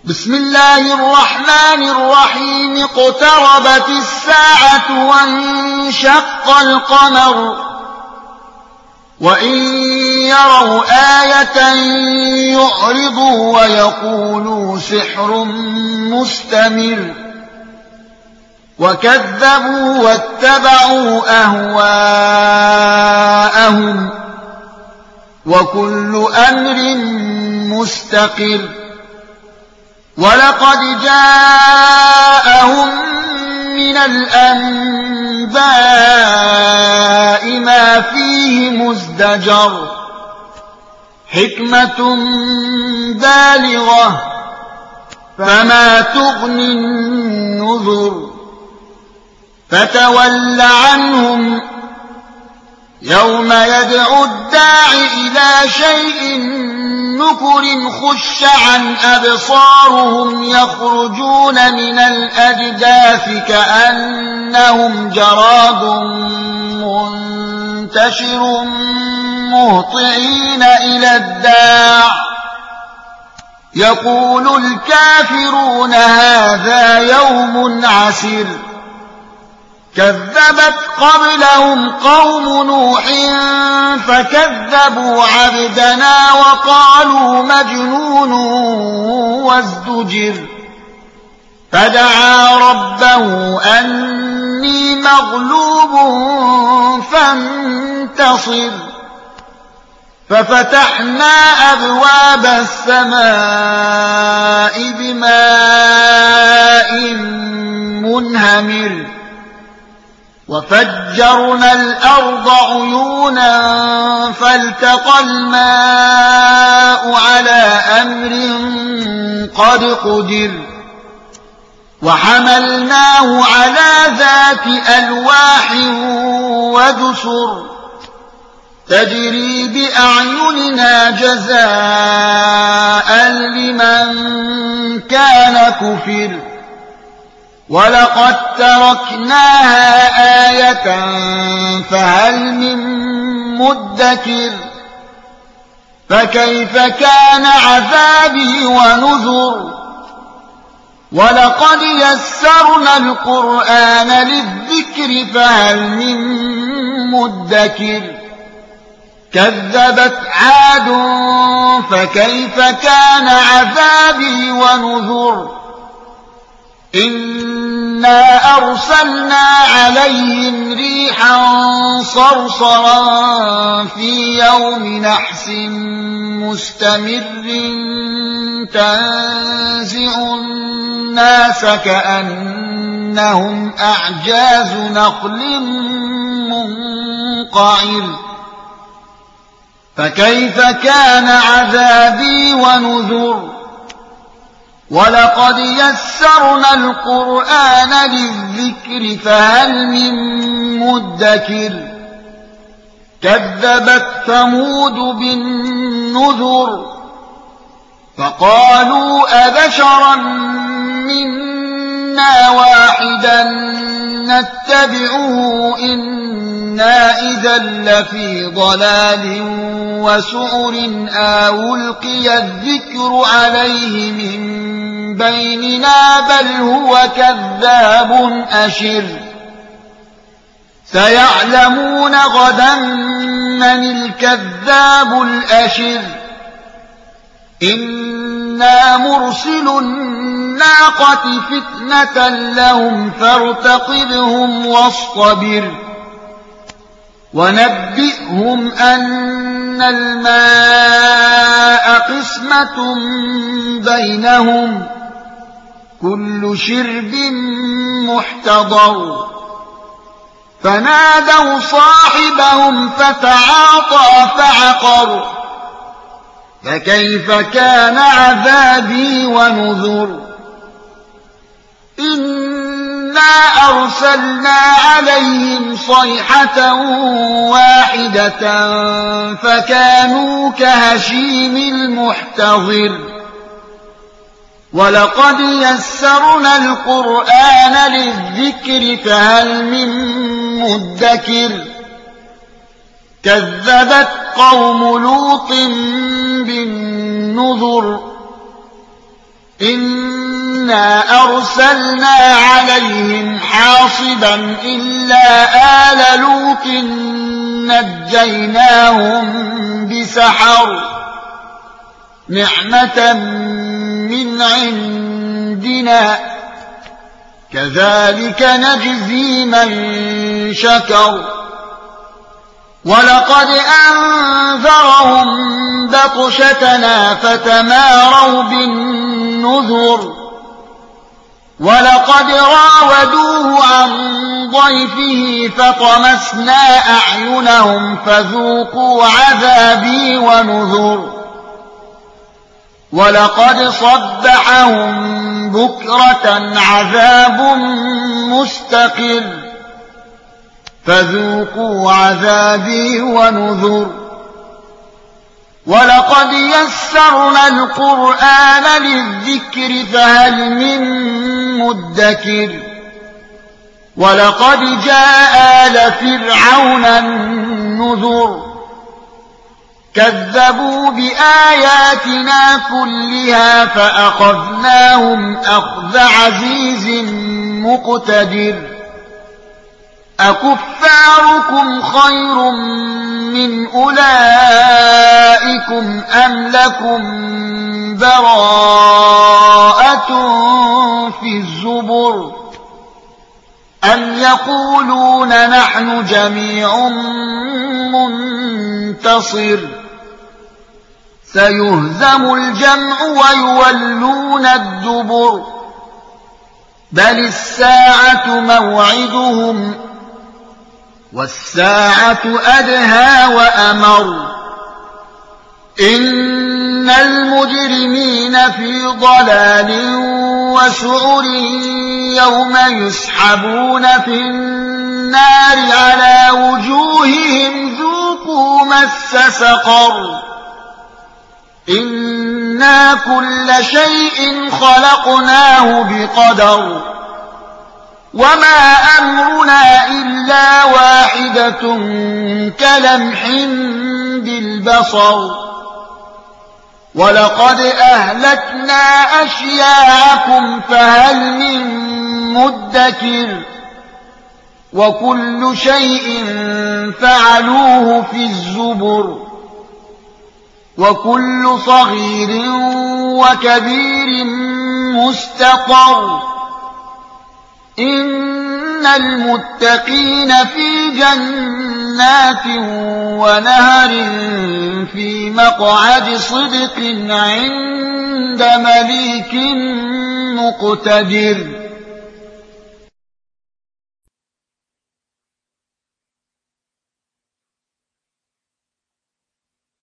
بسم الله الرحمن الرحيم. اقتربت الساعة وانشق القمر وإن يروا آية يعرضوا ويقولوا سحر مستمر وكذبوا واتبعوا أهواءهم وكل أمر مستقر. ولقد جاءهم من الأنباء ما فيه مزدجر حكمة بالغة فما تغني النذر. فتول عنهم يوم يدعو الداع إلى شيء نكر خش عن أبصارهم يخرجون من الأجداث كأنهم جراد منتشر مهطعين إلى الداع يقول الكافرون هذا يوم عسر. كذبت قبلهم قوم نوح فكذبوا عبدنا وقالوا مجنون وازدجر. فدعا ربه أني مغلوب فانتصر. ففتحنا أبواب السماء بماء منهمر وفجرنا الأرض عيونا فالتقى الماء على أمر قد قدر. وحملناه على ذات ألواح ودسر تجري بأعيننا جزاء لمن كان كفر. ولقد تركناها آية فهل من مدكر. فكيف كان عذابي ونذر. ولقد يسرنا القرآن للذكر فهل من مدكر. كذبت عاد فكيف كان عذابي ونذر. إنا أرسلنا عليهم ريحا صرصرا في يوم نحس مستمر تنزع الناس كأنهم أعجاز نخل منقعر. فكيف كان عذابي ونذر. ولقد يسرنا القرآن للذكر فهل من مدكر. كذبت ثمود بالنذر فقالوا أبشرا منا واحدا نتبعه إنا إذا لفي ضلال وسعر أو ألقي الذكر عليه من بيننا بل هو كذاب أشر. سيعلمون غدا من الكذاب الأشر. إنا مرسل الناقة فتنة لهم فارتقبهم واصطبر. ونبئهم أن الماء قسمة بينهم كل شرب محتضر. فنادوا صاحبهم فتعاطى فعقر. فكيف كان عذابي ونذر. إنا أرسلنا عليهم صيحة واحدة فكانوا كهشيم المحتضر. ولقد يسرنا القرآن للذكر فهل من مدكر. كذبت قوم لوط بالنذر إنا أرسلنا عليهم حاصبا إلا آل لوط نجيناهم بسحر نعمة من عندنا كذلك نجزي من شكر ولقد أنذرهم بطشتنا فتماروا بالنذر ولقد راودوه عن ضيفه فطمسنا أعينهم فذوقوا عذابي ونذر ولقد صبحهم بكرة عذاب مستقر فذوقوا عذابي ونذر ولقد يسرنا القرآن للذكر فهل من مدكر ولقد جاء آل فرعون النذر كذبوا بآياتنا كلها فأخذناهم أخذ عزيز مقتدر أكفاركم خير من أولئكم أم لكم براءة في الزبر أم يقولون نحن جميع منتصر سيهزم الجمع ويولون الدبر بل الساعة موعدهم والساعة أدهى وأمر إن المجرمين في ضلال وسعر يوم يسحبون في النار على وجوههم ذوقوا مس سقر إنا كل شيء خلقناه بقدر وما أمرنا إلا واحدة كلمح بالبصر ولقد أهلكنا أشياعكم فهل من مدكر وكل شيء فعلوه في الزبر وكل صغير وكبير مستقر إن المتقين في جنات ونهر في مقعد صدق عند مليك مقتدر